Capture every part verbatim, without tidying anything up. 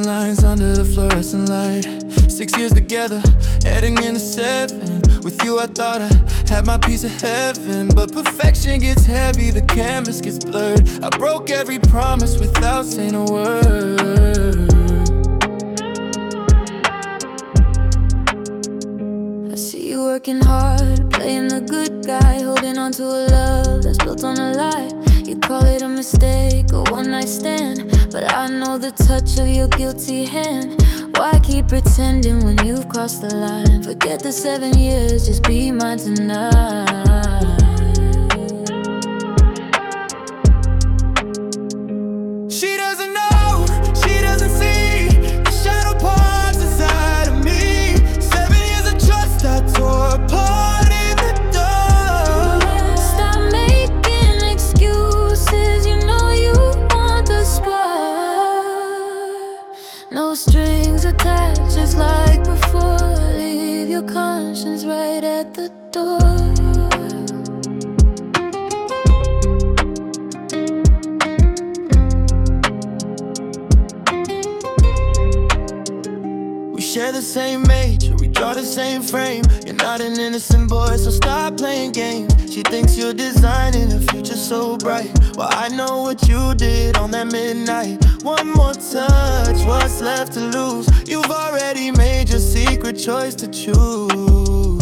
lines under the fluorescent light. Six years together, heading into seven. With you I thought I had my piece of heaven, but perfection gets heavy, the canvas gets blurred. I broke every promise without saying a word. I see you working hard, playing the good guy, holding on to a love that's built on a lie. You call it a mistake, a one-night stand, but I know the touch of your guilty hand. Why keep pretending when you've crossed the line? Forget the seven years, just be mine tonight. She doesn't know, she doesn't see the shadow parts inside of me. Seven years of trust I tore apart in the dark. Stop making excuses, you know you want the spark. No strings attached, just like before. Leave your conscience right at the door. We share the same major, we draw the same frame. You're not an innocent boy, so stop playing games. She thinks you're designing a future so bright. Well, I know what you did on that midnight. One more touch, what's left to lose? You've already made your secret choice to choose.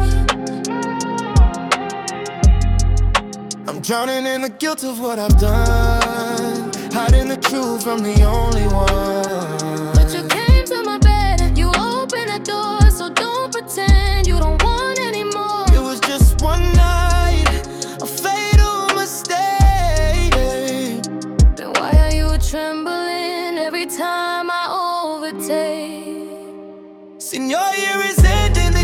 I'm drowning in the guilt of what I've done, hiding the truth from the only one. But you came to my bed and you opened the door, so don't pretend you don't want anymore. It was just one night, a fatal mistake. Then why are you trembling every time I overtake? Senior year is ending.